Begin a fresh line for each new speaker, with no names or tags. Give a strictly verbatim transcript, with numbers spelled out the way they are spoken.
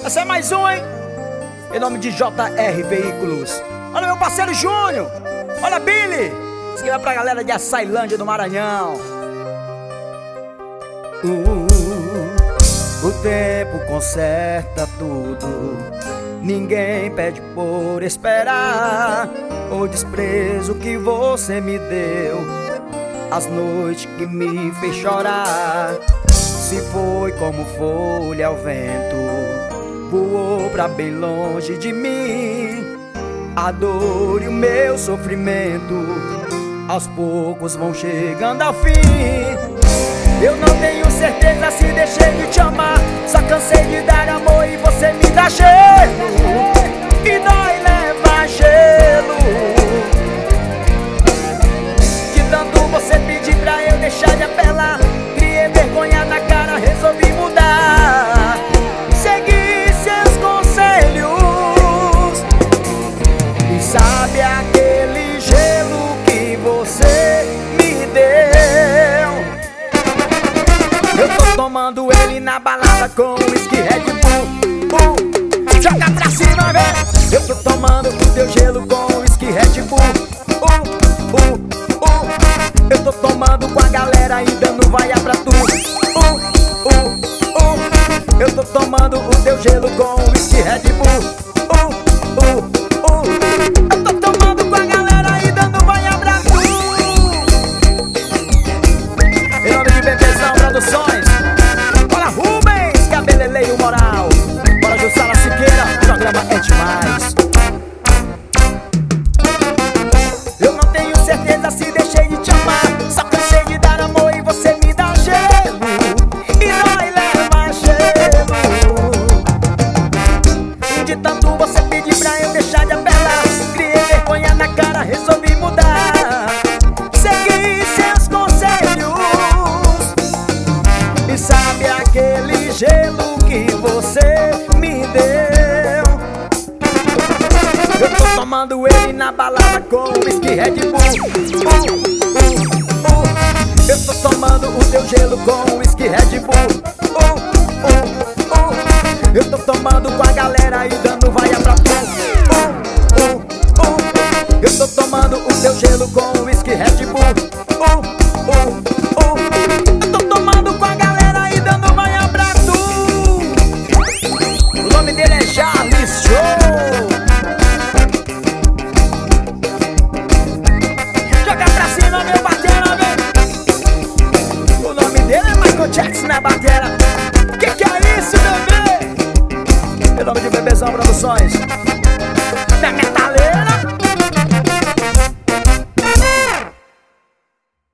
Essa é mais um, hein? Em nome de J R Veículos. Olha meu parceiro Júnior. Olha Billy. Isso aqui vai pra galera de Açailândia do Maranhão. uh, O tempo conserta tudo. Ninguém pede por esperar o desprezo que você me deu, as noites que me fez chorar. Se foi como folha ao vento, voou pra bem longe de mim. A dor e o meu sofrimento aos poucos vão chegando ao fim. Eu não tenho certeza se deixei de te amar, só cansei de dar amor e você me dá gelo. E dói levar gelo. De tanto você pedir pra eu deixar de apelar, criei vergonha na cara, resolvi mudar. Segui seus conselhos. E sabe aquele gelo que você me deu? Eu tô tomando ele na balada com whisky Red Bull. uh, Joga pra cima, velho. Eu tô tomando o teu gelo com whisky Red Bull. uh, uh, uh. Eu tô tomando com a galera e dando vaia pra tu. uh, uh, uh. Eu tô tomando o teu gelo com whisky Red Bull. uh, uh, uh. Eu tô tomando com a galera e dando vaia pra tu. Em nome de Bebezão Produções. Bora Rubens, cabeleireiro moral. Bora Jussara Siqueira, o programa é demais. Eu não tenho certeza se deixei de te amar, só cansei de dar amor e você me dá gelo. E nós leva gelo. De tanto você pedir pra eu deixar de apelar, criei vergonha na cara, resolvi mudar. Segui seus conselhos. E sabe aquele gelo que você me deu? Eu tô tomando ele na balada com whisky Red Bull. uh, uh, uh. Eu tô tomando o teu gelo com whisky Red Bull. uh, uh, uh. Eu tô tomando com a galera e dando vaia pra tu. uh, uh, uh. Eu tô tomando o teu gelo com whisky Red Bull. uh, uh, uh. Eu tô tomando com a galera e dando vaia pra tu. O nome dele é Charles Show. Joga pra cima, meu batera, velho. O nome dele é Michael Jackson na batera. Que que é isso, bebê? Em nome de Bebezão Produções. Da Metaleira.